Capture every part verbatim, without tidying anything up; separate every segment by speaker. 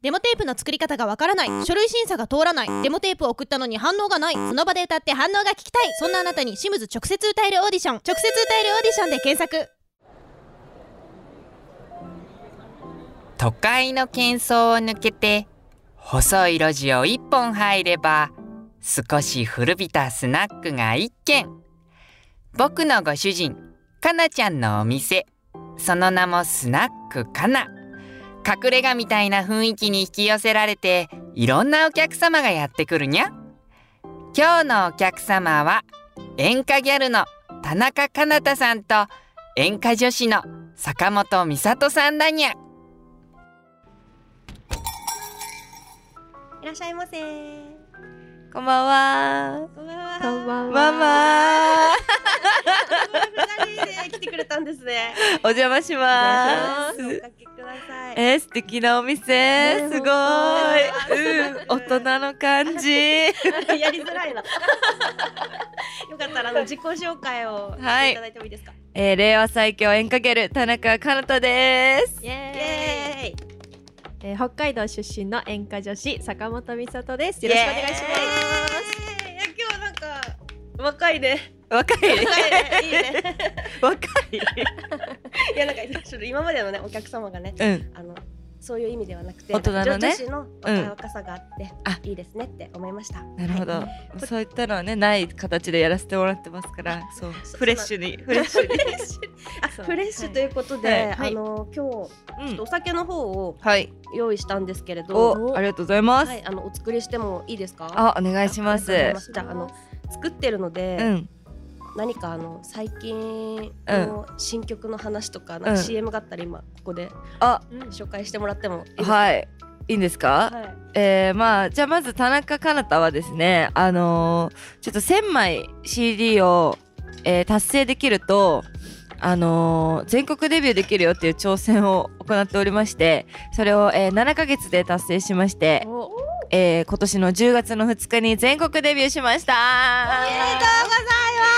Speaker 1: デモテープの作り方がわからない、書類審査が通らない、デモテープを送ったのに反応がない、その場で歌って反応が聞きたい、そんなあなたにシムズ直接歌えるオーディション、直接歌えるオーディションで検索。
Speaker 2: 都会の喧騒を抜けて細い路地を一本入れば少し古びたスナックが一軒。僕のご主人かなちゃんのお店、その名もスナックかな。隠れ家みたいな雰囲気に引き寄せられていろんなお客様がやってくるにゃ。今日のお客様は演歌ギャルの田中かなたさんと演歌女子の坂本美里さんだにゃ。
Speaker 3: いらっしゃいませ。
Speaker 2: こんばんは。
Speaker 3: こんばんは。
Speaker 4: こんばんは。
Speaker 2: ママ
Speaker 3: 二人で来てくれたんですね。
Speaker 2: お邪魔しま
Speaker 3: お
Speaker 2: す。
Speaker 3: かけください。
Speaker 2: えー、素敵なお店、
Speaker 3: ね
Speaker 2: すごい、うん、大人の感じ。
Speaker 3: やりづらいな。よかったらあの自己紹介をしていただいてもいいですか。
Speaker 2: えー、令和最強演歌ギャル田中かなたです。
Speaker 4: イエーイ、
Speaker 3: イエーイ。
Speaker 4: えー、北海道出身の演歌女子坂本美里です。よろしくお願いします。
Speaker 3: いや今日なんか若いね。
Speaker 2: 若い
Speaker 3: 若いね。いいね。
Speaker 2: 若い
Speaker 3: いやなんかちょっと今までのねお客様がね、
Speaker 2: うん
Speaker 3: あのそういう意味ではなくて
Speaker 2: 大人のね
Speaker 3: 女子の若い若さがあって、
Speaker 2: あ
Speaker 3: いいですねって思いました。
Speaker 2: なるほど、
Speaker 3: はい
Speaker 2: そういったのはねない形でやらせてもらってますからそうフレッシュにフレッシュに
Speaker 3: あ
Speaker 4: そう
Speaker 3: フレッシュということで、
Speaker 4: はいはい
Speaker 3: あの今日ちょっとお酒の方を
Speaker 2: はい
Speaker 3: 用意したんですけれど、
Speaker 2: おありがとうございます、
Speaker 3: はい、あのお作りしてもいいですか。
Speaker 2: あお願いします
Speaker 3: ありがとうございます。じゃああの作ってるので、
Speaker 2: うん
Speaker 3: 何かあの最近の新曲の話とか、なんか シーエム があったら今ここで
Speaker 2: あ
Speaker 3: 紹介してもらってもいいですか。
Speaker 2: はいいいんですか、
Speaker 3: はい
Speaker 2: えー、まあじゃあまず田中かなたはですねあのー、ちょっとせんまい シーディー を、えー、達成できるとあのー、全国デビューできるよっていう挑戦を行っておりまして、それを、えー、ななかげつで達成しまして、
Speaker 4: お
Speaker 2: えー、今年のじゅうがつのふつかに全国デビューしました。
Speaker 3: おめでとうござい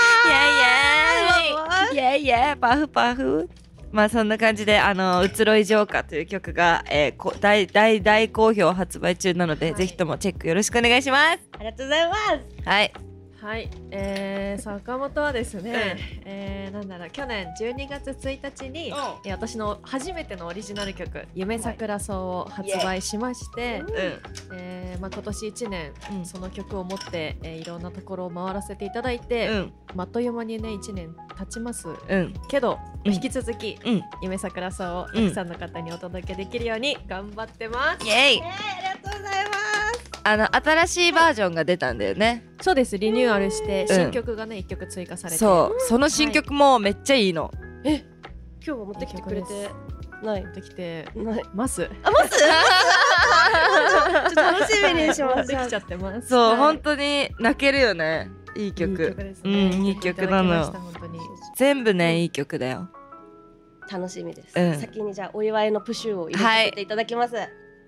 Speaker 3: ます。
Speaker 2: イエイイエイイエイイエイパフパフ。まあそんな感じであの移ろい浄化という曲が、えー、こ大大大好評発売中なので、
Speaker 3: はい
Speaker 2: ぜひともチェックよろしくお願いします。
Speaker 3: ありがとうございます。
Speaker 2: はい
Speaker 4: はい、えー、坂本はですね、
Speaker 2: うん
Speaker 4: えー、なんだろう去年じゅうにがつついたちに、
Speaker 2: うん
Speaker 4: えー私の初めてのオリジナル曲「夢桜草」を発売しまして、
Speaker 2: うん
Speaker 4: えーまあ、今年いちねん、
Speaker 2: うん
Speaker 4: その曲を持って、えーいろんなところを回らせていただいて、
Speaker 2: うん
Speaker 4: まああっという間にねいちねん経ちます
Speaker 2: うん
Speaker 4: けど、
Speaker 2: うん
Speaker 4: 引き続き
Speaker 2: うん
Speaker 4: 夢桜草をたくさんの方にお届けできるように頑張ってます。
Speaker 2: イエイ
Speaker 3: えー、ありがとうございます。
Speaker 2: あの新しいバージョンが出たんだよね。
Speaker 4: そうです、リニューアルして
Speaker 2: うん
Speaker 4: 新曲がねいっきょく追加されて、
Speaker 2: そうその新曲もめっちゃいいの。
Speaker 3: 今日は持ってきてくれてない。
Speaker 4: できて
Speaker 3: ない。
Speaker 4: ます。
Speaker 3: あ、ます。ちょっと楽しみにします。
Speaker 4: できちゃってます。
Speaker 2: そう、
Speaker 3: はい
Speaker 2: 本当に泣けるよね。いい曲。
Speaker 4: いい曲です
Speaker 2: うん
Speaker 4: ね。
Speaker 2: いい曲なのよ
Speaker 4: いただきました本当に。
Speaker 2: 全部ねいい曲だよ。
Speaker 3: 楽しみです。
Speaker 2: うん
Speaker 3: 先にじゃあお祝いのプシューを入れさせていただきます。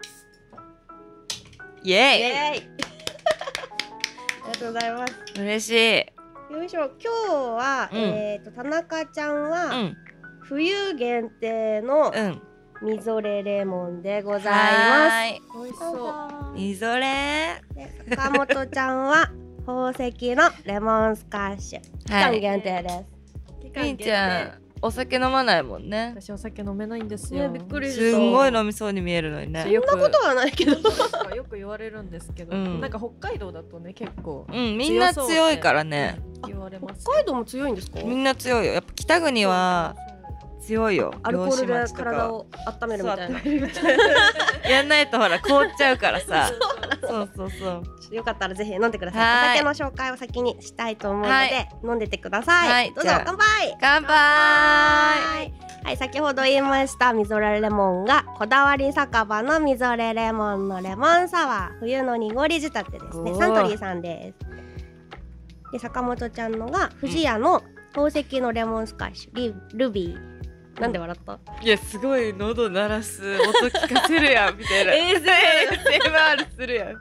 Speaker 3: イ
Speaker 2: イエイ
Speaker 3: エーイ。ありがとうございます。
Speaker 2: 嬉しい。
Speaker 3: よいしょ。今日は、
Speaker 2: うん
Speaker 3: えっと田中ちゃん
Speaker 2: う
Speaker 3: は、
Speaker 2: ん
Speaker 3: 冬限定の
Speaker 2: うん。
Speaker 3: みぞれレモンでござい
Speaker 2: はーい。
Speaker 4: 美味し
Speaker 3: ます。
Speaker 4: そう。
Speaker 2: みぞれ
Speaker 3: で坂本ちゃんは宝石のレモンスカッシュ。期間
Speaker 2: はい。
Speaker 3: 限定です。
Speaker 2: みーちゃんお酒飲まないもんね。
Speaker 4: 私お酒飲めないんですよ。
Speaker 3: ねびっくり
Speaker 2: すんごい飲みそうに見えるのにね。
Speaker 4: よく
Speaker 3: そんなことはないけど。
Speaker 4: よく言われるんですけど、
Speaker 2: うん
Speaker 4: なんか北海道だとね結構
Speaker 2: うんみんな強いからね。
Speaker 4: 言われます。
Speaker 3: 北海道も強いんですか？
Speaker 2: みんな強いよ。やっぱ北国は強いよ。
Speaker 3: アルコールで
Speaker 2: 漁師町とか
Speaker 3: 体を温めるみたいな。
Speaker 2: やんないとほら凍っちゃうからさ。そうそうそう。
Speaker 3: よかったらぜひ飲んでください。
Speaker 2: はい
Speaker 3: お酒の紹介を先にしたいと思うので、
Speaker 2: はい
Speaker 3: 飲んでってください。
Speaker 2: はい
Speaker 3: どうぞ
Speaker 2: じゃあ
Speaker 3: 乾杯。
Speaker 2: 乾杯。
Speaker 3: はい、はい、先ほど言いましたみぞれレモンがこだわり酒場のみぞれレモンのレモンサワー冬の濁り仕立てですね。
Speaker 2: おー
Speaker 3: サントリーさんです。で坂本ちゃんのが富士屋の宝石のレモンスカッシュリルビー。なんで笑った？
Speaker 2: いやすごい喉鳴らす音聞かせるやんみたいな。エーエスエムアール するやん。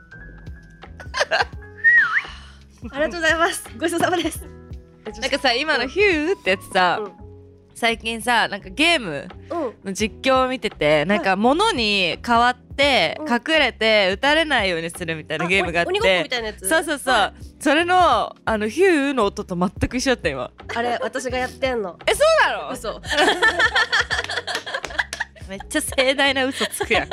Speaker 3: ありがとうございます。ごちそうさまです。
Speaker 2: なんかさ今のヒューってやつさ、
Speaker 3: うん
Speaker 2: 最近さなんかゲーム
Speaker 3: うん。
Speaker 2: の実況を見ててなんか物に変わって
Speaker 5: って
Speaker 3: うん
Speaker 5: 隠れて撃たれないようにするみたいなゲームがあっ
Speaker 3: 鬼ごっこみ
Speaker 5: て、
Speaker 3: たいなやつ。
Speaker 5: そうそうそう、それのあのヒューの音と全く一緒だった今。
Speaker 3: あれ私がやってんの。
Speaker 5: え、そうなの？
Speaker 3: 嘘。
Speaker 5: めっちゃ盛大な嘘つくやん。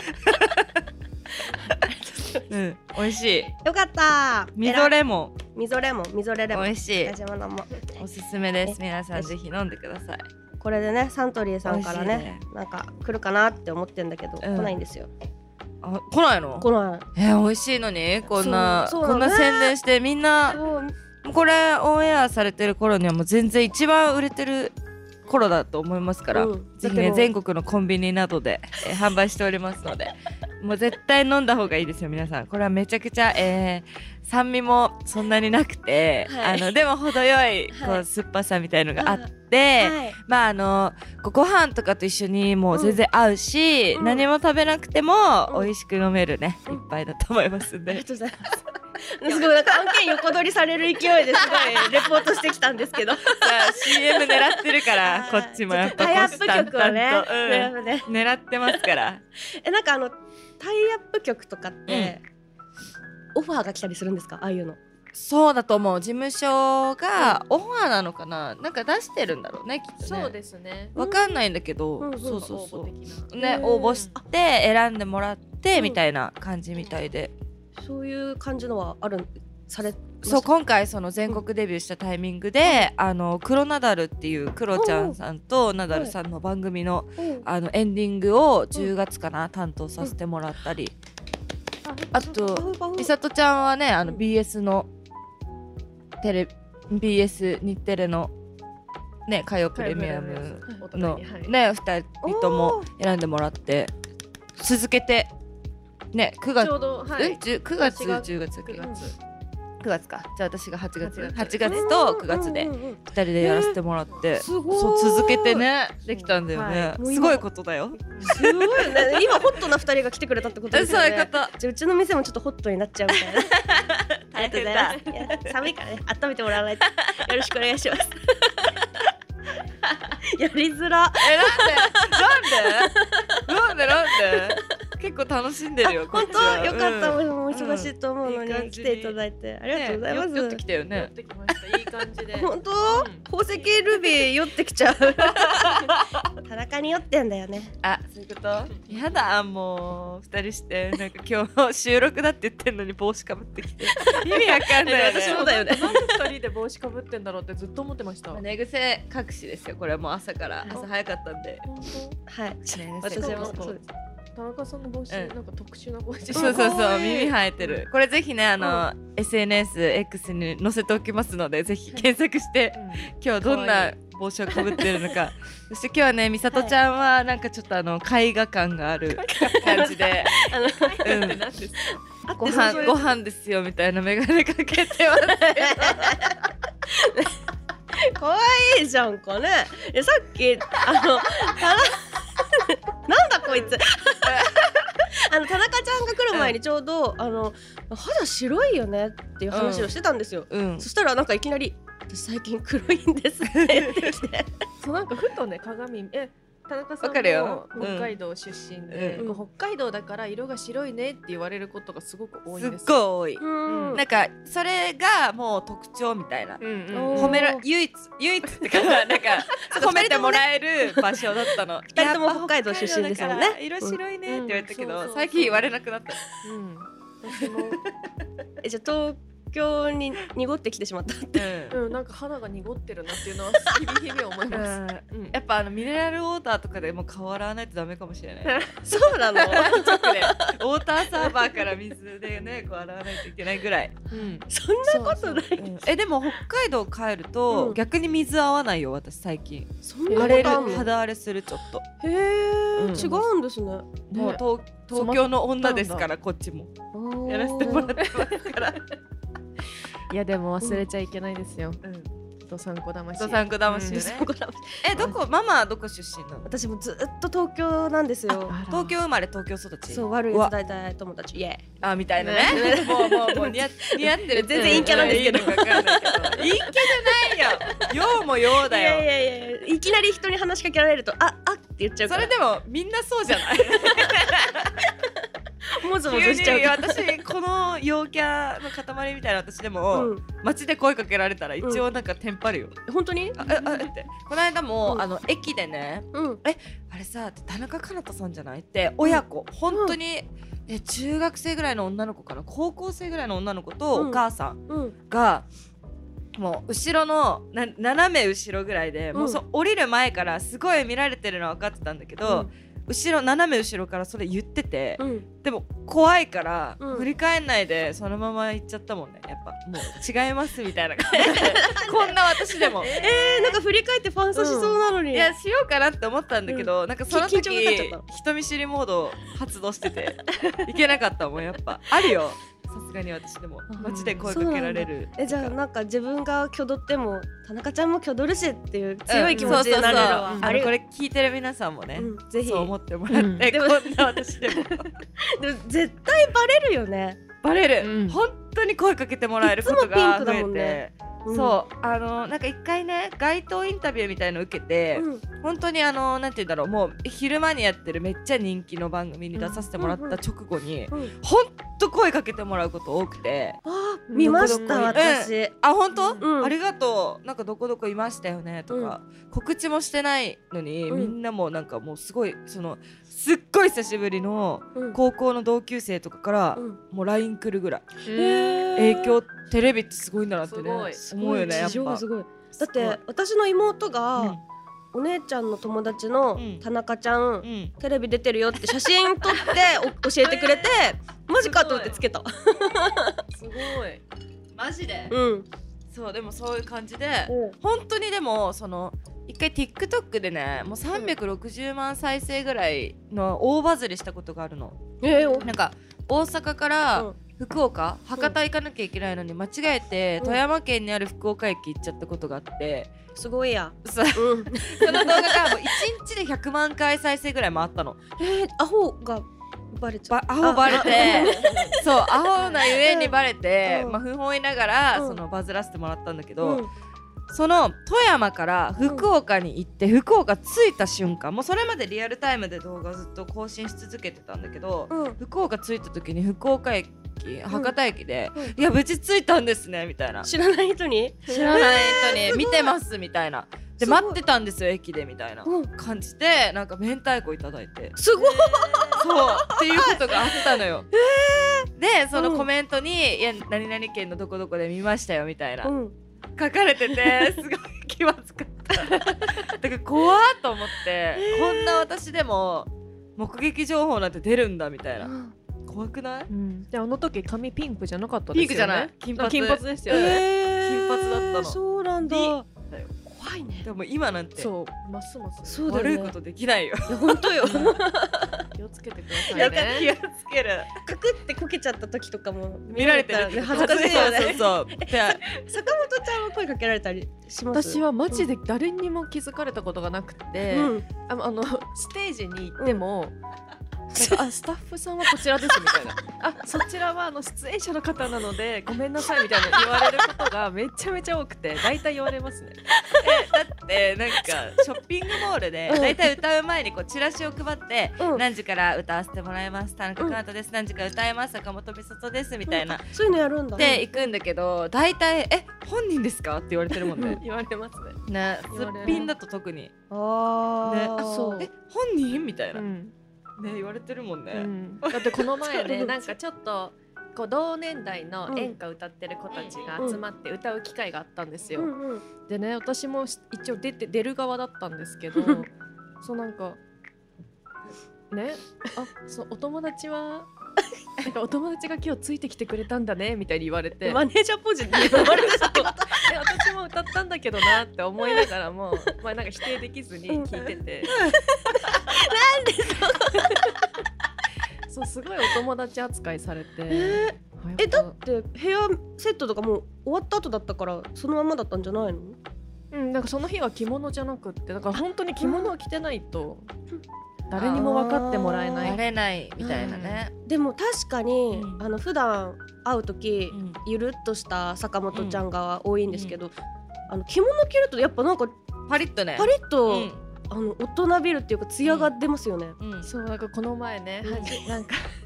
Speaker 5: うん、美味しい。
Speaker 3: よかった。
Speaker 5: みぞレモ
Speaker 3: みぞレモン、みぞれレ
Speaker 5: ン
Speaker 3: モン。
Speaker 5: 美味しい。
Speaker 3: 私も飲もう。
Speaker 5: おすすめです。皆さんぜひ飲んでください。
Speaker 3: これでね、サントリーさんからね
Speaker 5: 美味しいね、
Speaker 3: なんか来るかなって思ってんだけど、
Speaker 5: うん
Speaker 3: 来ないんですよ。
Speaker 5: あ、来ないの？
Speaker 3: 来ない。
Speaker 5: えー、美味しいのにこんな
Speaker 3: そうそうなのね
Speaker 5: こんな宣伝してみんな
Speaker 3: そう
Speaker 5: これオンエアされてる頃にはもう全然一番売れてる頃だと思いますから、
Speaker 3: うん
Speaker 5: ぜひね
Speaker 3: だってもう
Speaker 5: 全国のコンビニなどで、えー販売しておりますのでもう絶対飲んだ方がいいですよ皆さん。これはめちゃくちゃ、えー酸味もそんなになくて、
Speaker 3: はい
Speaker 5: あのでも程よいこう、
Speaker 3: はい
Speaker 5: 酸っぱさみたいのがあって、
Speaker 3: はい。
Speaker 5: まああのご飯とかと一緒にもう全然合うし、
Speaker 3: うん
Speaker 5: 何も食べなくても
Speaker 3: うん
Speaker 5: 美味しく飲めるね、
Speaker 3: うん
Speaker 5: 一杯だと思いますんで
Speaker 3: ありがとうございます。すごいなんか案件横取りされる勢いですごいレポートしてきたんですけど。
Speaker 5: さあ シーエム 狙ってるからこっちもやっぱ
Speaker 3: タイアップ曲をね。
Speaker 5: 虎視眈々とうん
Speaker 3: やっぱね
Speaker 5: 狙ってますから
Speaker 3: えなんかあのタイアップ曲とかって、オファーが来たりするんですか？ああいうの。
Speaker 5: そうだと思う。事務所がオファーなのかな、なんか出してるんだろうねきっとね。
Speaker 4: そうですね。
Speaker 5: わかんないんだけど、
Speaker 3: うんうん
Speaker 5: そうそうそ
Speaker 4: 応募的
Speaker 5: う
Speaker 4: な。
Speaker 3: うん
Speaker 5: ね応募して選んでもらって
Speaker 3: うん
Speaker 5: みたいな感じみたいで、
Speaker 3: そういう感じのはあるされ
Speaker 5: そう今回その全国デビューしたタイミングで、あの黒ナダルっていうクロちゃんさんとナダルさんの番組の
Speaker 3: うん
Speaker 5: あのエンディングをじゅうがつかな担当させてもらったり、あとみさとちゃんはねあの ビーエス のテレ ビーエス 日テレのね火曜プレミアムのねふたりとも選んでもらって続けてねくがつ
Speaker 4: ちょうどはい
Speaker 5: えじゅくがつ
Speaker 4: しがつ
Speaker 5: じゅうがつだっけ
Speaker 4: くがつ。
Speaker 5: くがつか。じゃあ私がはちがつ
Speaker 4: はちがつ
Speaker 5: はちがつとくがつで
Speaker 3: うんうんうんうん
Speaker 5: ふたりでやらせてもらって、
Speaker 3: すごい
Speaker 5: そう続けてねできたんだよね、
Speaker 3: はい
Speaker 5: すごいことだよ。
Speaker 3: すごいね。今ホットな二人が来てくれたってことですよね。
Speaker 5: そういうこと。
Speaker 3: じゃあうちの店もちょっとホットになっちゃうみたいな。ありがとうございます。いや寒いからね、温めてもらわないと。よろしくお願いします。やりづら。
Speaker 5: えなんでなんでなんでなんで結構楽しんでるよこ
Speaker 3: 本当
Speaker 5: っちは。
Speaker 3: よかった。
Speaker 5: うん
Speaker 3: もう忙しいと思うの
Speaker 5: いい感じに
Speaker 3: に来ていただいてありがとうございます。
Speaker 5: ねよ寄ってきたよ
Speaker 4: やっ
Speaker 5: ね。
Speaker 4: てきました。いい感じで。
Speaker 3: 本当、
Speaker 4: うん
Speaker 3: 宝石ルビー酔ってきちゃう。田中に酔ってんだよね。
Speaker 5: あ、そういうこと？やだもう二人してなんか今日収録だって言ってんのに帽子かぶってきて意味わかんないよね。
Speaker 3: 私もだよね。
Speaker 4: なんで二人で帽子かぶってんだろうってずっと思ってました。
Speaker 5: 寝癖隠しですよこれはもう朝から朝早かったんで。
Speaker 4: 本
Speaker 3: はい。
Speaker 5: 寝
Speaker 3: 私
Speaker 5: 癖
Speaker 3: も
Speaker 4: そう
Speaker 3: そうです。
Speaker 4: 当。田中さんの帽子、
Speaker 5: うん
Speaker 4: なんか特殊な帽子。
Speaker 5: そうそうそう
Speaker 3: かわいい
Speaker 5: 耳生えてるこれぜひねあの、エスエヌエス X に載せておきますのでぜひ検索して今日どん
Speaker 4: かわ
Speaker 5: ない帽子をかぶってるのかそして今日はねみさとちゃんはなんかちょっとあの絵画感がある感じで
Speaker 3: あの
Speaker 5: うん
Speaker 4: って何ですか？
Speaker 3: あ
Speaker 5: ご
Speaker 3: そうそう
Speaker 5: 飯ご飯ですよみたいな眼鏡かけてます
Speaker 3: 可愛いじゃんかね。えさっきあの田中なんだこいつ。あの田中ちゃんが来る前にちょうど、あの肌白いよねっていう話をしてたんですよ。
Speaker 5: うん
Speaker 3: そしたらなんかいきなり私最近黒いんですって言ってきて。
Speaker 4: そうなんかふとね鏡え田中さん
Speaker 5: わかるよ
Speaker 4: も北海道出身で、
Speaker 5: うん
Speaker 4: こう北海道だから色が白いねって言われることがすごく多い
Speaker 5: すっ
Speaker 4: んです
Speaker 5: ごい多い
Speaker 3: うん
Speaker 5: なんかそれがもう特徴みたいな
Speaker 4: うんうん
Speaker 3: おー
Speaker 5: 褒めら唯一唯一ってかなんか褒めてもらえる場所だったの
Speaker 3: 二人とも北海道出身ですもんね
Speaker 5: やっぱ北海道だから色白いねって言われたけど、
Speaker 4: うんそうそうそう
Speaker 5: 最近言われなくなった
Speaker 4: うん私も
Speaker 3: えじゃあ東京に濁ってきてしまったって。
Speaker 5: うん
Speaker 4: うんなんか肌が濁ってるなっていうのは日々日々思います。うん
Speaker 5: やっぱあのミネラルウォーターとかでもう顔洗わないとダメかもしれない
Speaker 3: そうなの。
Speaker 5: 直でウォーターサーバーから水でねこう洗わないといけないぐらい、
Speaker 4: うん
Speaker 3: そんなことない。
Speaker 5: うんえでも北海道帰ると、
Speaker 3: うん
Speaker 5: 逆に水合わないよ私最近
Speaker 3: そんなこ
Speaker 5: 荒れる
Speaker 3: とあんの。
Speaker 5: 肌荒れするちょっと、
Speaker 3: へえ、
Speaker 5: うん
Speaker 3: 違うんですね。
Speaker 5: もう
Speaker 4: ね
Speaker 5: 東東京の女ですからこっちもやらせてもらってますから
Speaker 4: いやでも忘れちゃいけないですよ。
Speaker 5: うん
Speaker 4: どさんこ魂。
Speaker 5: どさんこ魂ね
Speaker 3: そこだ
Speaker 5: えどこママはどこ出身なの
Speaker 3: 私もずっと東京なんですよ。
Speaker 4: あら
Speaker 5: 東京生まれ東京育ち
Speaker 3: そう悪いや
Speaker 5: わ
Speaker 3: つ大体友達イエ
Speaker 5: あみたいなねもうもうもう似合似合ってる
Speaker 3: 全然陰キャなんですけど
Speaker 5: いいのか分かんないけど陰キャじゃないよ陽も陽
Speaker 3: ーイ。
Speaker 5: だ
Speaker 3: いやい
Speaker 5: よ
Speaker 3: やいやいきなり人に話しかけられるとああって言っちゃうから。
Speaker 5: それでもみんなそうじゃない
Speaker 3: もぞもぞしちゃう
Speaker 5: 急に私この陽キャの塊みたいな私でも、
Speaker 3: うん、
Speaker 5: 街で声かけられたら一応なんかテンパるよ、
Speaker 3: 本当に
Speaker 5: あああってこの間も、
Speaker 3: うん
Speaker 5: あの駅でね
Speaker 3: うん
Speaker 5: あれさ田中かなたさんじゃないって親子、うん、本当に、え中学生ぐらいの女の子かな高校生ぐらいの女の子とお母さん
Speaker 3: うん
Speaker 5: が、もう後ろのな斜め後ろぐらいで、うん、もうそ降りる前からすごい見られてるのは分かってたんだけど、うん、後ろ斜め後ろからそれ言ってて、うん、でも怖いから、うん、振り返んないでそのまま行っちゃったもんね。やっぱもう違いますみたいな感じでこんな私でも
Speaker 3: えー、なんか振り返ってファンサしそうなのに、うん、
Speaker 5: いやしようかなって思ったんだけど、うん、なんかその時人見知りモード発動してていけなかったもん。やっぱあるよさすがに私でも街で声かけられる。
Speaker 3: えじゃあなんか自分が挙動っても田中ちゃんも挙動るしっていう強い気持ちになれるわ。
Speaker 5: あれこれ聞いてる皆さんもね、うん、ぜひそう思ってもらって、うん、
Speaker 3: でも
Speaker 5: こんな私でもでも
Speaker 3: 絶対バレるよね。
Speaker 5: バレる、うん、本当に声かけてもらえることが増えて、
Speaker 3: ね
Speaker 5: うん、そうあのなんか一回ね街頭インタビューみたいの受けて、うん、本当にあのなんて言うんだろうもう昼間にやってるめっちゃ人気の番組に出させてもらった直後に、うんうんうん、本当声かけてもらうこと多くて、
Speaker 3: あ見ました私、
Speaker 5: うん、あ本当、うん、ありがとうなんかどこどこいましたよねとか、うん、告知もしてないのに、うん、みんなもなんかもうすごいそのすっごい久しぶりの高校の同級生とかから、うん、もう ライン 来るぐらい、うん、影響テレビってすごいんだなってね思うよね。やっぱ
Speaker 3: すごいだって私の妹が、うんお姉ちゃんの友達の田中ちゃん、うん、テレビ出てるよって写真撮って教えてくれてマジかと思ってつけた
Speaker 4: すごい
Speaker 5: マジで、
Speaker 3: うん、
Speaker 5: そうでもそういう感じで、うん、本当にでもその一回 TikTok でねもうさんびゃくろくじゅうまん再生ぐらいの大バズりしたことがあるの、
Speaker 3: えー、
Speaker 5: なんか大阪から福岡、うん、博多行かなきゃいけないのに間違えて、うん、富山県にある福岡駅行っちゃったことがあって
Speaker 3: すごいや、
Speaker 5: そ, うん、その動画がもういちにちでひゃくまんかい再生ぐらい回ったの。
Speaker 3: えー、アホがバレちゃう
Speaker 5: アホバレてそうアホなゆえにバレて、うんまあ、不本意ながら、うん、そのバズらせてもらったんだけど、うん、その富山から福岡に行って、うん、福岡着いた瞬間もうそれまでリアルタイムで動画ずっと更新し続けてたんだけど、うん、福岡着いた時に福岡駅博多駅で、うんうん、いや無事着いたんですねみたいな
Speaker 3: 知らない人に
Speaker 5: 知らない人に見てますみたいなで待ってたんですよ駅でみたいな感じでなんか明太子いただいて
Speaker 3: すごい
Speaker 5: そうっていうことがあったのよ、えー、でそのコメントに、うん、いや何々県のどこどこで見ましたよみたいな、うん、書かれててすごい気まずかっただから怖っと思って、えー、こんな私でも目撃情報なんて出るんだみたいな、うん怖くない？うん、
Speaker 4: であの時髪ピンクじゃなかったですよね。
Speaker 5: ピンクじゃない金髪
Speaker 4: 金髪ですよね、
Speaker 5: えー、金髪だったの。
Speaker 3: そうなんだ。
Speaker 5: 怖
Speaker 3: いね。
Speaker 5: でも今なんて
Speaker 4: そうますます、
Speaker 5: ね、悪いことできないよ。
Speaker 3: 本当よ。
Speaker 4: 気をつけてくださいね。
Speaker 5: 気をつける。
Speaker 3: カクってこけちゃった時とかも
Speaker 5: 見られてる、
Speaker 3: ね、恥ずかしいよね。
Speaker 5: そうそうそう。
Speaker 3: 坂本ちゃんは声かけられたりします？
Speaker 4: 私はマジで誰にも気づかれたことがなくて、うん、あのあのステージに行っても。うんなんかあスタッフさんはこちらですみたいなあそちらはあの出演者の方なのでごめんなさいみたいな言われることがめちゃめちゃ多くて大体言われますね
Speaker 5: えだってなんかショッピングモールで大体歌う前にこうチラシを配って、うん、何時から歌わせてもらいます田中かなたです、うん、何時から歌います坂本美里ですみたいな、うん、
Speaker 3: そういうのやるんだ
Speaker 5: で行くんだけど大体え本人ですかって言われてるもんね
Speaker 4: 言われますね
Speaker 5: ねすっぴんだと特に
Speaker 3: あ、
Speaker 5: ね、
Speaker 3: あ
Speaker 5: そうえ本人みたいな、うんね言われてるもんね、うん、
Speaker 4: だってこの前ねなんかちょっとこう同年代の演歌歌ってる子たちが集まって歌う機会があったんですよ、うんうん、でね私も一応出て出る側だったんですけどそうなんかねあそうお友達はなんかお友達が今日ついてきてくれたんだねみたいに言われて
Speaker 3: マネージャーポジで言われたけど
Speaker 4: 私も歌ったんだけどなって思いながらもまあなんか否定できずに聞いてて
Speaker 3: なんで
Speaker 4: そうすごいお友達扱いされて、
Speaker 3: えー、えだってヘアセットとかもう終わった後だったからそのままだったんじゃないの？
Speaker 4: うんなんかその日は着物じゃなくってだから本当に着物を着てないと誰にも分かってもらえない
Speaker 5: バレないみたいなね、
Speaker 3: うん、でも確かに、うん、あの普段会う時、うん、ゆるっとした坂本ちゃんが多いんですけど、うん、あの着物着るとやっぱなんか
Speaker 5: パリッとね
Speaker 3: パリッと、うんあの大人びるっていうか艶が出ますよね、
Speaker 4: うんうん、そうなんかこの前ね、うん、なんか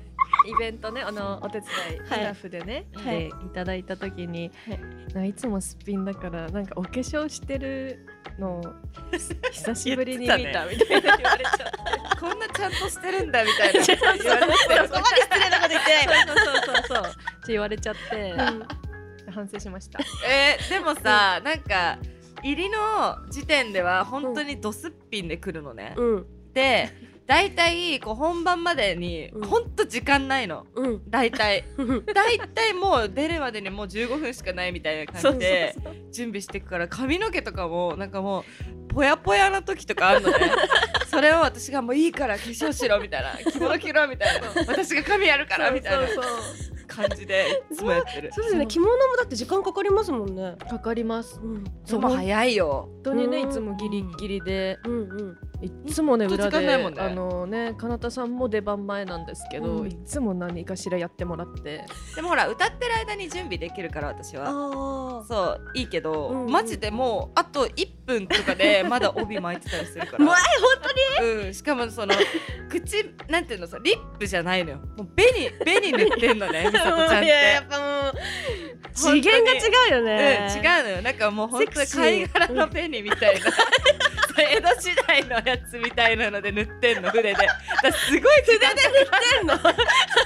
Speaker 4: イベントね、あのお手伝いスタッフでね、
Speaker 3: はい
Speaker 4: でいただいた時に、なんかいつもすっぴんだからなんかお化粧してるのを久しぶりに見たみたいな言われちゃって
Speaker 5: こんなちゃんとしてるんだみたいな言われてたよね。
Speaker 3: そこまで失礼なこと言ってない。
Speaker 4: そうそうそうそうって言われちゃって、反省しました。
Speaker 5: えー、でもさ、なんか入りの時点では本当にドすっぴんで来るのね、
Speaker 3: うん、
Speaker 5: でだいたいこう本番までに
Speaker 3: うん
Speaker 5: ほんと時間ないの、
Speaker 3: うん、
Speaker 5: だいたいだいたいもう出るまでにもうじゅうごふんしかないみたいな感じで準備していくから、髪の毛とかもなんかもうぽやぽやな時とかあるのねそれを私がもういいから化粧しろみたいな、着物着ろみたいな、私が髪やるからみたいな
Speaker 4: そうそう
Speaker 5: 感じでいつもやってる。
Speaker 3: そうですね、着物もだって時間かかりますもんね。
Speaker 4: かかります。
Speaker 3: うん、
Speaker 5: でも早いよ。
Speaker 4: 本当にね、
Speaker 3: うん
Speaker 4: いつもギリギリで、
Speaker 3: うんうん
Speaker 4: いつもね
Speaker 5: ほんと
Speaker 4: 裏で
Speaker 5: 時間ないもんね
Speaker 4: あのね、かなたさんも出番前なんですけど、
Speaker 3: うん
Speaker 4: いつも何かしらやってもらって、
Speaker 5: でもほら歌ってる間に準備できるから私は。
Speaker 3: あ
Speaker 5: そういいけど、
Speaker 3: うんうん
Speaker 5: マジでもうあといっぷんとかでまだ帯巻いてたりするから
Speaker 3: うわ本当に
Speaker 5: うん、しかもその口なんていうのさ、リップじゃないのよ、もう紅紅塗ってんのねみさとちゃんって。
Speaker 3: いややっぱもう次元が違うよね。
Speaker 5: うん、違うのよ、なんかもう本当に
Speaker 3: セクシー
Speaker 5: 貝殻の紅みたいな江戸時代のやつみたいなので塗ってんの、筆で。だからすごい筆で塗ってんのすっごい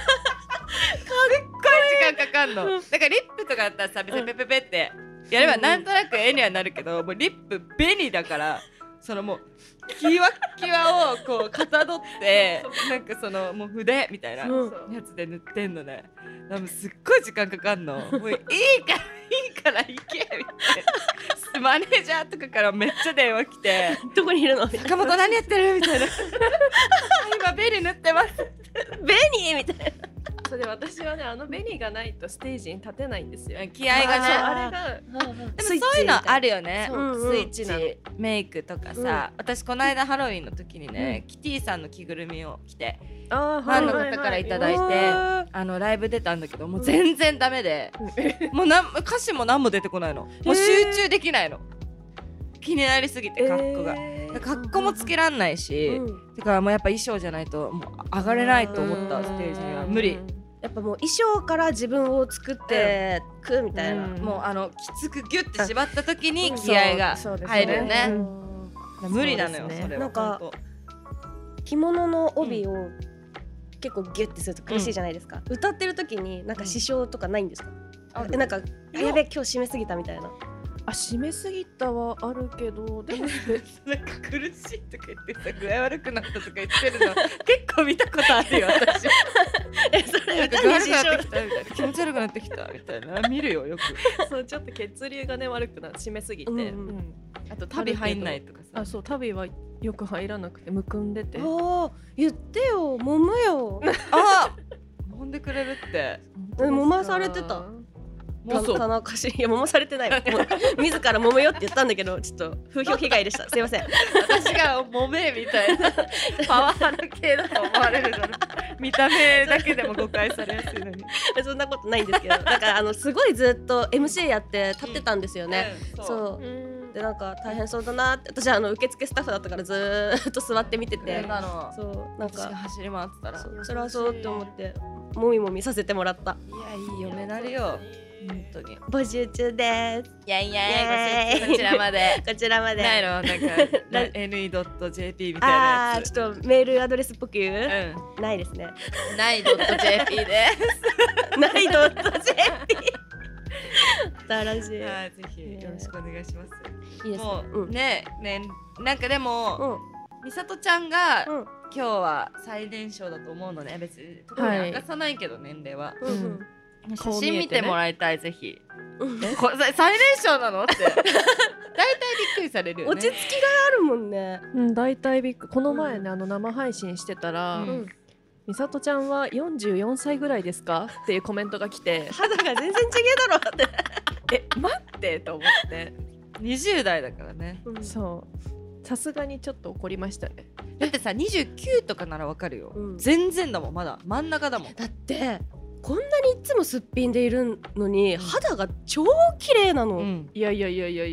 Speaker 5: 時間かかんの。だからリップとかだったらさ、ペペペペペってやればなんとなく絵にはなるけど、もうリップ紅だから、そのもうキワキワをこうかたどってなんかそのもう筆みたいな
Speaker 3: うん
Speaker 5: やつで塗ってんのね。だからすっごい時間かかんの。もういいからいいから行けみたいな。マネージャーとかからめっちゃ電話来て
Speaker 3: どこにいるの？
Speaker 5: 坂本何やってるみたいな今ベリ塗ってます
Speaker 3: ベニーみたいな。
Speaker 4: それで私はね、あの紅がないとステージに立てないんですよ。
Speaker 5: 気合がね。
Speaker 4: あれが
Speaker 5: でもそういうのあるよね。
Speaker 3: そう
Speaker 5: スイッチメイクとかさ、私この間ハロウィンの時にね、キティさんの着ぐるみを着て
Speaker 4: あー
Speaker 5: ファンの方からいただいて、あのライブ出たんだけど、もう全然ダメで、もうなん歌詞も何も出てこないの。もう集中できないの。気になりすぎて格好が。格好もつけらんないし、てかもうやっぱ衣装じゃないともう上がれないと思ったステージには無理。
Speaker 3: やっぱもう衣装から自分を作ってくみたいな。
Speaker 5: もうあのきつくギュッて縛った時に気合が入るよね。無理なのよそれは。
Speaker 3: なんか着物の帯を結構ギュッてすると苦しいじゃないですか。歌ってる時になんか支障とかないんですか？えなんかやべ今日締めすぎたみたいな。
Speaker 4: あ、締めすぎたはあるけど、でも
Speaker 5: なんか苦しいとか言ってさ、具合悪くなったとか言ってるの結構見たことあるよ私。
Speaker 3: えそれ
Speaker 5: なんか
Speaker 3: 歌に支
Speaker 5: 具合悪くなって
Speaker 3: 障
Speaker 5: きたみたいな、気持ち悪くなってきたみたいな見るよよく。
Speaker 4: そうちょっと血流がね悪くなって締めすぎて、
Speaker 3: うんうん
Speaker 4: うん
Speaker 5: あと旅入んないとかさ。
Speaker 4: あ、そう旅はよく入らなくてむくんでて。
Speaker 3: ああ言ってよ揉むよ。
Speaker 5: あ、揉んでくれるって。
Speaker 3: え揉まされてた。
Speaker 5: もうそう。
Speaker 3: 田中氏いや揉まされてないわ。もう自ら揉むよって言ったんだけどちょっと風評被害でした。すいません。
Speaker 5: 私が揉めみたいなパワハラ系だと思われるだろ。見た目だけでも誤解されやすいのに。
Speaker 3: そんなことないんですけど、だからあのすごいずっと エムシー やって立ってたんですよね。
Speaker 5: うん
Speaker 3: そう
Speaker 4: うん
Speaker 3: でなんか大変そうだなって私はあの受付スタッフだったからずーっと座って見てて、
Speaker 5: なの。
Speaker 3: そうなん
Speaker 5: 私が
Speaker 3: か
Speaker 5: 走り回ってたら。
Speaker 3: そそれはそうって思ってもみもみさせてもらった。
Speaker 5: いやいい嫁なるよ。本当に。
Speaker 3: 募集中です
Speaker 5: いやいや
Speaker 3: イエーイ
Speaker 5: こちらまで。
Speaker 3: こちらまで。
Speaker 5: ないのなんか
Speaker 3: ラ
Speaker 5: エヌイードットジェーピー みたいな
Speaker 3: あ
Speaker 5: やつ。
Speaker 3: ーちょっとメールアドレスっぽく言う、
Speaker 5: うん。
Speaker 3: ないですね。
Speaker 5: ないドット ジェーピー で。
Speaker 3: ないドット ジェーピー 新しい。
Speaker 5: はい、ぜひよろしくお願いします。
Speaker 3: いいですね。
Speaker 5: も
Speaker 3: う
Speaker 5: うんね、ね、なんかでも、
Speaker 3: うん
Speaker 5: みさとちゃんが、
Speaker 3: うん
Speaker 5: 今日は最年少だと思うのね。別に特に明かさないけど、年齢は。
Speaker 3: うんうん
Speaker 5: 写真見てもらいたい、ぜひ。
Speaker 3: うん
Speaker 5: え、これさ最年少なのって。大体びっくりされるよね。
Speaker 3: 落ち着きがあるもんね。
Speaker 4: うん、大体びっくこの前ね、あの生配信してたら、
Speaker 5: うん
Speaker 4: みさとちゃんはよんじゅうよんさいぐらいですかっていうコメントが来て
Speaker 3: 肌が全然違えだろって。
Speaker 4: え、待ってと思って
Speaker 5: にじゅう代だからね。
Speaker 4: そうさすがにちょっと怒りましたね。
Speaker 5: だってさにじゅうきゅうとかならわかるよ、
Speaker 3: うん
Speaker 5: 全然だもん。まだ真ん中だもん。
Speaker 3: だってこんなにいつもすっぴんでいるのに肌が超綺麗なの。
Speaker 5: うん、
Speaker 4: いやいやいやいやいや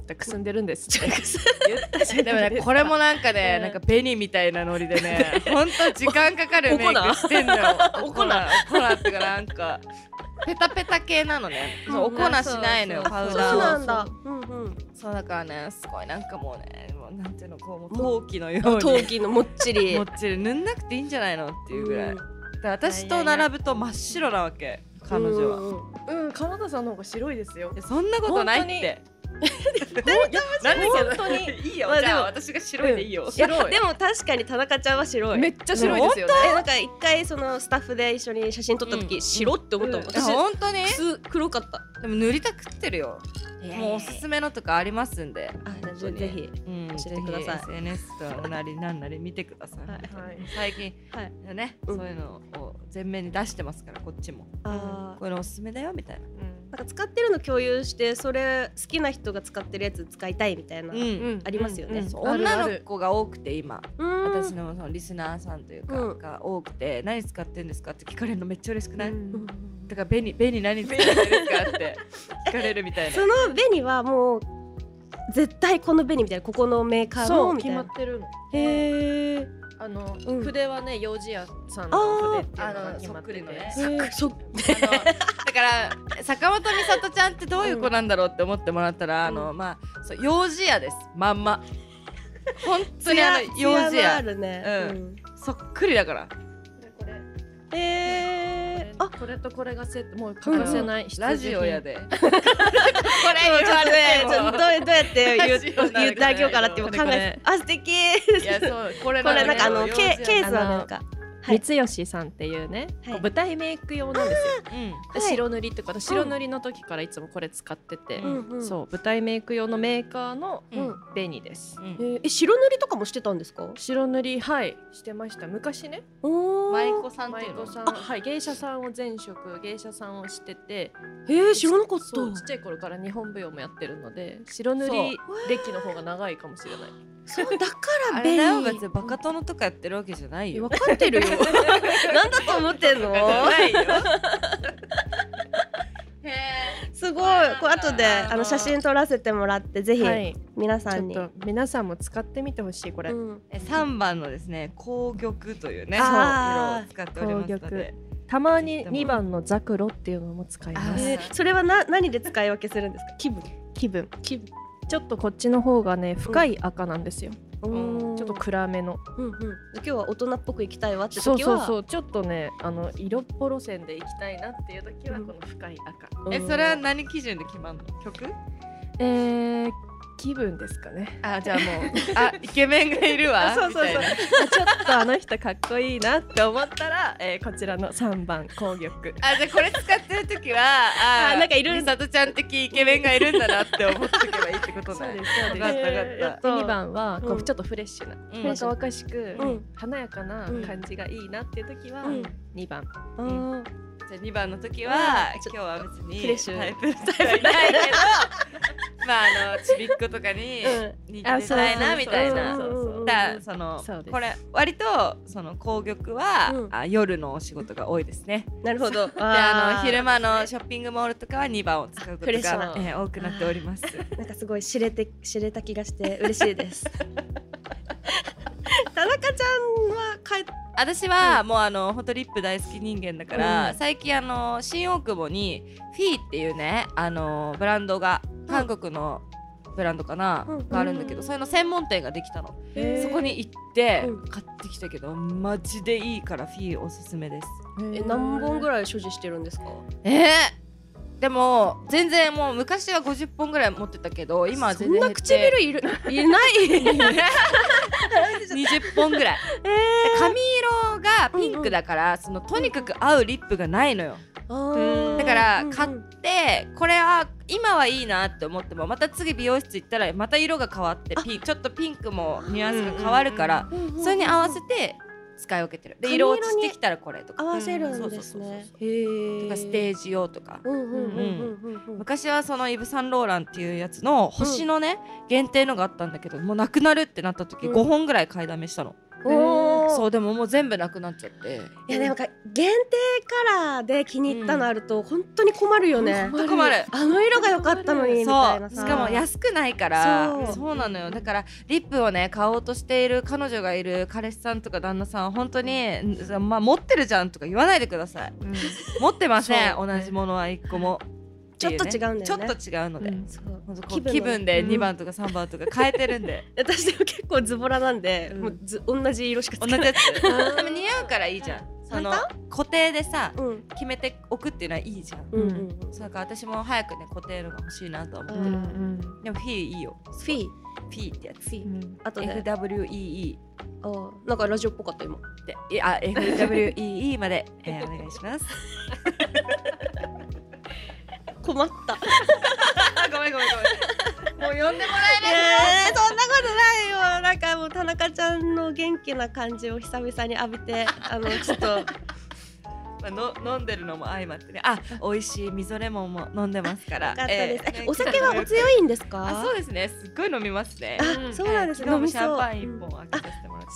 Speaker 4: ってくすんでるんですって言ったじゃ
Speaker 5: でもね
Speaker 4: ないですか。
Speaker 5: これもなんかね、
Speaker 4: うん
Speaker 5: なんか紅みたいなノリでねほんと時間かかるメイクしてんのよ。おこなおこなってかなんかペタペタ系なのね。そうおこなしないのよ、
Speaker 4: そう
Speaker 5: パウ
Speaker 3: そう
Speaker 5: ダーは。
Speaker 3: なんだ。うんうん。
Speaker 5: そうだからねすごいなんかもうねもうなんていうのこうもう陶器のように
Speaker 3: 陶器のもっちり。
Speaker 5: もっちり塗んなくていいんじゃないのっていうぐらい。
Speaker 3: うん
Speaker 5: だから私と並ぶと真っ白なわけ彼女は。
Speaker 4: うん、カナダさんの方が白いですよ
Speaker 5: い。やそんなことないって。
Speaker 4: なんだけど
Speaker 5: 本当にいいよ。
Speaker 3: まあでも
Speaker 5: じゃあ私が白いでいいよ。
Speaker 3: いや
Speaker 4: 白い
Speaker 3: でも確かに田中ちゃんは白い。
Speaker 4: めっちゃ白いですよね。
Speaker 3: えなんか一回そのスタッフで一緒に写真撮った時、
Speaker 5: うん
Speaker 3: 白って思ったもん。
Speaker 4: うん
Speaker 5: いや
Speaker 3: 私
Speaker 5: 本当に
Speaker 3: くす黒かった。
Speaker 5: でも塗りたくってるよ。もうおすすめのとかありますんで。
Speaker 3: あ
Speaker 5: 本当に
Speaker 3: ぜひ。
Speaker 5: うん、
Speaker 3: 教えてください
Speaker 5: ぜひ エスエヌエス となりなんなり見てください。
Speaker 3: はい
Speaker 4: はい。
Speaker 5: 最近
Speaker 3: はい。
Speaker 5: ね、
Speaker 3: うん
Speaker 5: そういうのを前面に出してますからこっちも。
Speaker 3: あ
Speaker 5: これおすすめだよみたいな。
Speaker 4: うん
Speaker 3: なんか使ってるの共有してそれ好きな人が使ってるやつ使いたいみたいな、
Speaker 5: うん
Speaker 4: うん
Speaker 3: ありますよね。
Speaker 5: そう
Speaker 4: ある
Speaker 5: 女
Speaker 4: ある
Speaker 5: の子が多くて今
Speaker 3: うん
Speaker 5: 私のそのリスナーさんというか、
Speaker 3: うん
Speaker 5: が多くて何使ってんですかって聞かれるのめっちゃ嬉しくない、
Speaker 4: うん
Speaker 5: だから紅紅何使ってるんですかって聞かれるみたいな
Speaker 3: その紅はもう絶対この紅みたいなここのメーカー
Speaker 4: そう決
Speaker 3: のみたいな。
Speaker 4: まってるの。
Speaker 3: へー
Speaker 4: あの、
Speaker 3: うん
Speaker 4: 筆はね、幼児屋さんの筆っていうのが決まってて、
Speaker 5: あのそっくりのね
Speaker 3: へーそ
Speaker 5: あのだから坂本美里ちゃんってどういう子なんだろうって思ってもらったら、あのまあそう幼児屋ですまんま本当にあの幼児
Speaker 3: 艶のあ
Speaker 5: 屋
Speaker 3: るね。
Speaker 5: うんそっくりだから
Speaker 4: これ
Speaker 3: うんへーあ
Speaker 4: これとこれがセット、もう欠かせない必需品。
Speaker 5: ラジオやでこれ
Speaker 3: ちょっとねちょっとどうどうやって言う
Speaker 5: ラジオなんだ
Speaker 3: 言ってあげようかなって今考
Speaker 5: これ
Speaker 3: えてあ素敵
Speaker 5: いやそうこれ
Speaker 3: これなんかあの
Speaker 5: 幼児屋
Speaker 3: ケケースはなんかはい
Speaker 4: 三吉さんっていうね、
Speaker 3: はい
Speaker 4: こう舞台メイク用なんですよ。
Speaker 5: うん
Speaker 3: はい
Speaker 4: 白塗りってこと、白塗りの時からいつもこれ使ってて、
Speaker 5: うん
Speaker 3: うん
Speaker 4: そう舞台メイク用のメーカーの
Speaker 5: うん
Speaker 4: 紅です。
Speaker 5: うん
Speaker 3: えーえ白塗りとかもしてたんですか？
Speaker 4: 白塗りはいしてました昔ね。
Speaker 3: おー
Speaker 5: 舞妓さんっていうの
Speaker 4: 舞妓さん、はい、芸者さんを前職芸者さんをしてて、
Speaker 3: えー、知らなかった。
Speaker 4: そうちっちゃい頃から日本舞踊もやってるので白塗り歴の方が長いかもしれない。
Speaker 3: そうだから
Speaker 5: あれだよ
Speaker 3: ベイ
Speaker 5: 別にバカ殿とかやってるわけじゃないよ
Speaker 3: 分かってるよ。なんだと思ってんの？
Speaker 5: ないよ
Speaker 3: すごい。これ後であの写真撮らせてもらってぜひ
Speaker 4: はい、
Speaker 3: 皆さんに。
Speaker 4: ちょっと皆さんも使ってみてほしいこれ。
Speaker 3: うん
Speaker 5: えさんばんのですね紅玉というね
Speaker 3: あー
Speaker 5: 色を使っておりますので
Speaker 4: たまににばんのザクロっていうのも使います。
Speaker 3: えーそれはな何で使い分けするんですか？気分。
Speaker 4: 気分気分ちょっとこっちの方がね深い赤なんですよ。
Speaker 3: うん
Speaker 4: ちょっと暗めの。
Speaker 3: うんうん。今日は大人っぽく行きたいわって
Speaker 4: そう
Speaker 3: 時は。
Speaker 4: そうそうちょっとねあの色っぽ路線で行きたいなっていう時はこの深い赤。
Speaker 3: うん
Speaker 5: えそれは何基準で決まるの曲
Speaker 4: えー、気分ですかね。
Speaker 5: あじゃあもうあイケメンがいるわ
Speaker 4: そうそうそう
Speaker 5: みたいな
Speaker 4: ちょっとあの人かっこいいなって思ったら、えー、こちらのさんばん紅玉。
Speaker 5: あじゃあこれ使ってる時はあ
Speaker 3: あなんかいる
Speaker 5: みさとちゃん的イケメンがいるんだなって思っておけばいいってことね
Speaker 4: そうですそうです。
Speaker 5: 分かった分かった
Speaker 4: でにばんはこ
Speaker 3: う
Speaker 4: うんちょっとフレッシュな、
Speaker 5: うん
Speaker 4: 若々しく、
Speaker 3: うん
Speaker 4: 華やかな感じがいいなっていう時は
Speaker 3: うん
Speaker 4: にばん。
Speaker 3: あー
Speaker 5: じゃあにばんの時は
Speaker 3: うんちょ
Speaker 5: 今日は別に
Speaker 3: フレッシュ
Speaker 5: タイプタイプないけどまああのちびっ子とかに似てたいなみたいな
Speaker 3: そうそうそうそう
Speaker 5: だからその
Speaker 4: そうです
Speaker 5: これ割とその紅玉は、
Speaker 3: うん
Speaker 5: あ夜のお仕事が多いですね
Speaker 3: なるほど。
Speaker 5: であの昼間のショッピングモールとかはにばんを使うこと
Speaker 3: フレッシュ
Speaker 5: が、
Speaker 3: な
Speaker 5: えー多くなっております
Speaker 3: なんかすごい知れて知れた気がして嬉しいです。田中ちゃんは帰っ
Speaker 5: 私はもうあの本当リップ大好き人間だから、
Speaker 3: うん
Speaker 5: 最近あの新大久保にフィーっていうねあのブランドが韓国のブランドかな、
Speaker 3: うん
Speaker 5: があるんだけど、
Speaker 3: うん
Speaker 5: それの専門店ができたの、
Speaker 3: へー
Speaker 5: そこに行って
Speaker 3: うん
Speaker 5: 買ってきたけどマジでいいからフィーおすすめです
Speaker 3: え何本ぐ
Speaker 4: らい？
Speaker 3: らい所持してるんですか？
Speaker 5: えー、でも全然もう昔はごじゅっぽんぐらい持ってたけど今は全然
Speaker 3: そんな
Speaker 5: 減って
Speaker 3: 唇いるいない。
Speaker 5: にじゅっぽんぐらい、で髪色がピンクだから、そのとにかく合うリップがないのよだから買ってこれは今はいいなって思ってもまた次美容室行ったらまた色が変わってピンちょっとピンクもニュアンスが変わるからそれに合わせて使い分けてるで
Speaker 3: 髪色に
Speaker 5: 色落ちしてきたらこれとか
Speaker 3: 合わせるんです
Speaker 5: そうそうそう
Speaker 3: ね。
Speaker 5: そう
Speaker 3: へ
Speaker 5: と
Speaker 3: え。
Speaker 5: かステージ用とか
Speaker 3: うんうんうんうんうんうん。
Speaker 5: 昔はそのイヴ・サンローランっていうやつの星のね限定のがあったんだけどもうなくなるってなった時
Speaker 3: うん
Speaker 5: ごほんぐらい買いだめしたの
Speaker 3: おも
Speaker 5: そうでももう全部なくなっちゃって。
Speaker 3: いやでもなんか限定カラーで気に入ったのあると本当に困るよね。
Speaker 5: 困る困る。
Speaker 3: あの色が良かったのにみたいなさ。
Speaker 5: しかも安くないから
Speaker 3: そう、
Speaker 5: そうなのよ。だからリップをね買おうとしている彼女がいる彼氏さんとか旦那さんは本当に、まあ、持ってるじゃんとか言わないでください、うん、持ってません同じものは一個も、
Speaker 3: ちょっと違うんだよね。
Speaker 5: ちょっと違うので、うん、
Speaker 3: 気
Speaker 5: 分, 気分でにばんとかさんばんとか変えてるんで、
Speaker 3: うん、私でも結構ズボラなんで、うん、もうず同じ色しかつけない。
Speaker 5: 同じやつでも似合うからいいじゃん。その固定でさ、うん、決めておくっていうのはいいじゃん、うんうん、そうだから私も早くね固定のが欲しいなと思ってる、うんうん、でもフィーいいよ。
Speaker 3: フィー
Speaker 5: フィーってやつ、
Speaker 3: うん、あと
Speaker 5: で エフダブリューイーイ
Speaker 3: ー あなんかラジオっぽかった今
Speaker 5: で、あ エフダブリューイーイー まで、えー、お願いします
Speaker 3: 困った
Speaker 5: ごめんごめんごめんもう呼んでもらえない、
Speaker 3: えー、そんなことないよ。なんかもう田中ちゃんの元気な感じを久々に浴びてあのちょっと
Speaker 5: まあ、の飲んでるのも相まってね、あ、美味しい味噌レモンも飲んでますから。
Speaker 3: よかったです。えー、お酒はお強いんですか？
Speaker 5: あ、そうですね。すっごい飲みますね。
Speaker 3: あ、そうなんですね。
Speaker 5: 飲みシャンパン一本開けさせてもらって、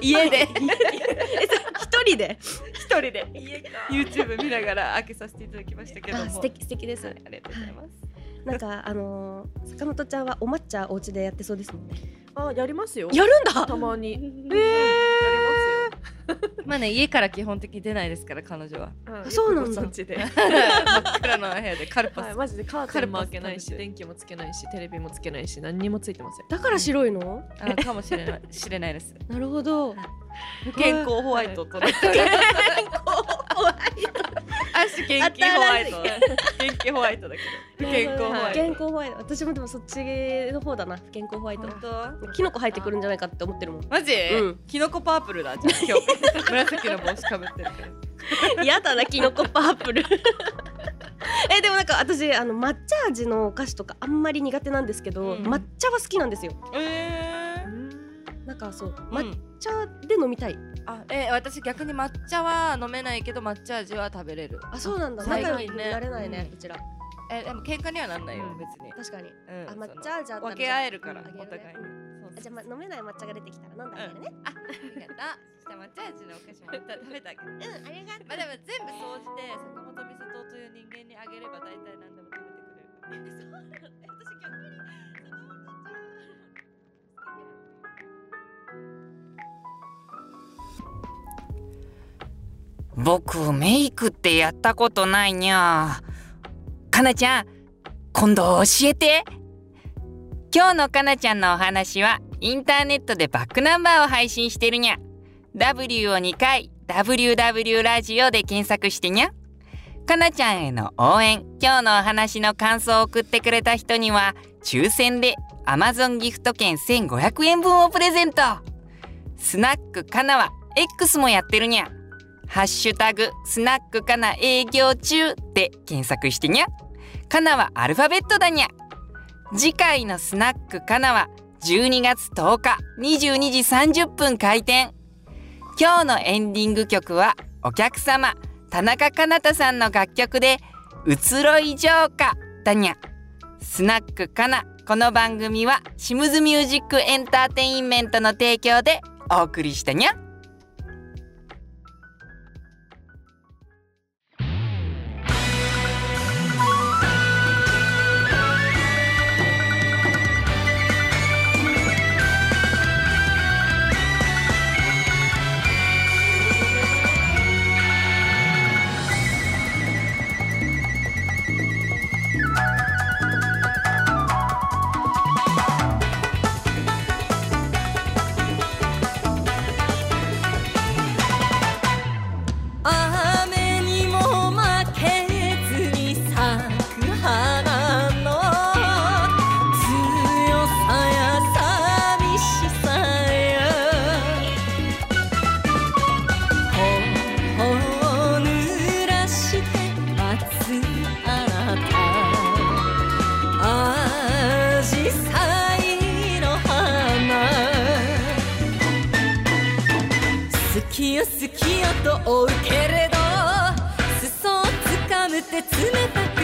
Speaker 5: 家で家で
Speaker 3: 一人で
Speaker 5: 一人で YouTube 見ながら開けさせていただきましたけども。
Speaker 3: 素敵素敵です。
Speaker 5: ありがとうございます。
Speaker 3: なんかあのー、坂本ちゃんはお抹茶お家でやってそうですもんね。
Speaker 4: あ、やりますよ。
Speaker 3: やるんだ。
Speaker 4: たまに。え
Speaker 3: ー、やり
Speaker 4: ますよ。
Speaker 5: まあね、家から基本的に出ないですから彼女は、
Speaker 3: うん、そうなんだ。
Speaker 5: そっちで真っ暗な部屋でカルパス、
Speaker 4: はい、マジでカーテンも開けないし電気もつけないしテレビもつけないし何にもついてません。
Speaker 3: だから白いの？
Speaker 5: あ、かもしれない知れないです。
Speaker 3: なるほど。
Speaker 5: 不健康ホワイトと、はい、
Speaker 3: 不健康ホワイト
Speaker 5: 足元気ホワイト元気ホワイトだけど不健康ホワイト。
Speaker 3: 不健康ホワイト。私もでもそっちの方だな。不健康ホワイト。キノコ入ってくるんじゃないかって思ってるもん。
Speaker 5: マジ？うん、キノコパープルだ。じゃあ今日紫の帽子かぶってるから
Speaker 3: やだなキノコパープルえでもなんか私あの抹茶味のお菓子とかあんまり苦手なんですけど、うん、抹茶は好きなんですよ。
Speaker 5: えー
Speaker 3: なんかそう、うん、抹茶で飲みたい。
Speaker 5: あ、えー、私逆に抹茶は飲めないけど抹茶味は食べれる。
Speaker 3: あ、そうなんだ。仲良くなれないね、こちら。
Speaker 5: え、でも喧嘩にはなんないよ、うん、別に。
Speaker 3: 確かに。
Speaker 5: うん、
Speaker 3: あ、抹茶味あったら
Speaker 5: 分け合えるから、
Speaker 3: うん、
Speaker 5: お互いに。
Speaker 3: うん、じゃあ、ま、飲めない抹茶が出てきたら飲んであげるね。
Speaker 5: うん、あ、ありがとう。じゃあ抹茶味のお菓子も食べてあげる。うん、ありがとう。まあでも全部総じて坂本美里という人間にあげれば大体何でも食べてくれる。そうなんだ。私逆に坂本ちゃん。
Speaker 2: 僕メイクってやったことないにゃ。かなちゃん今度教えて。今日のかなちゃんのお話はインターネットでバックナンバーを配信してるにゃ。 W をにかい ダブリューダブリュー ラジオで検索してにゃ。かなちゃんへの応援、今日のお話の感想を送ってくれた人には抽選で Amazon ギフト券せんごひゃくえんぶんをプレゼント。スナックかなは X もやってるにゃ。ハッシュタグスナックかな営業中で検索してにゃ。かなはアルファベットだにゃ。次回のスナックかなはじゅうにがつとおかにじゅうにじさんじゅっぷん開店。今日のエンディング曲はお客様田中かなたさんの楽曲で移ろい浄化だにゃ。スナックかな、この番組はシムズミュージックエンターテインメントの提供でお送りしたにゃ。
Speaker 6: 好きよ好きよと追うけれど裾をつかむって冷たく